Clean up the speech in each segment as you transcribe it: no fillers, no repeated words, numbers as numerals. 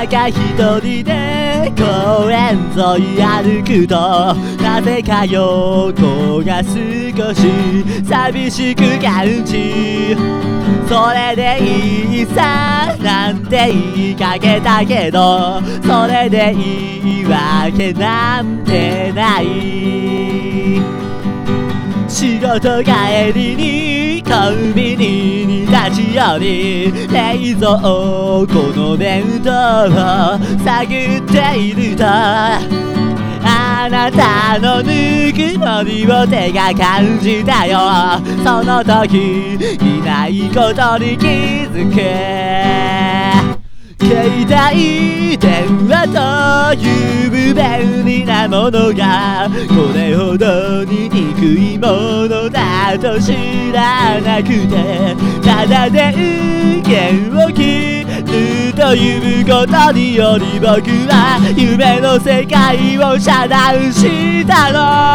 か一人で公園沿い歩くとなぜか横が少し寂しく感じ、それでいいさなんて言いかけたけど、それでいいわけなんてない。仕事帰りにコンビニに立ち寄り、冷蔵庫の弁当を探っていると、あなたのぬくもりを手が感じたよ。その時いないことに気づく。携帯電話という便利なものがこれほどに憎いものだと知らなくて、ただ電源を切るということにより僕は夢の世界を遮断した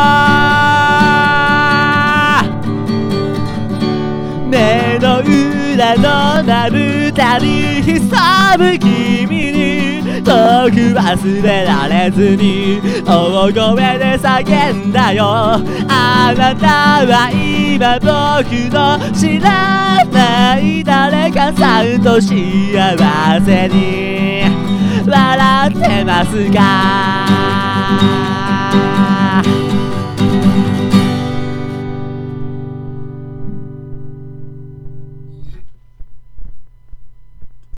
の。目の裏のまぶたに潜む君に遠く忘れられずに大声で叫んだよ。あなたは今僕の知らない誰かさんと幸せに笑ってますか。